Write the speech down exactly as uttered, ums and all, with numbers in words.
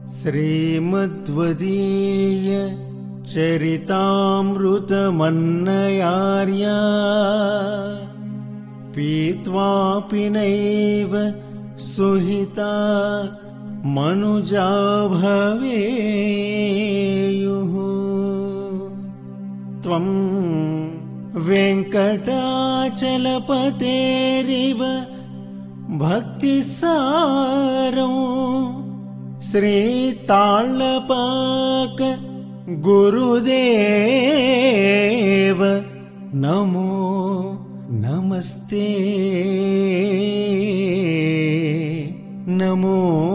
श्रीमद्वदीय चरितामृतमन्नयार्या पीत्वापि नैव सुहिता मनुजा भवेयुः। त्वं वेङ्कटाचलपतेरिव भक्तिसारं श्रीताळपाक गुरुदेव नमो नमस्ते नमो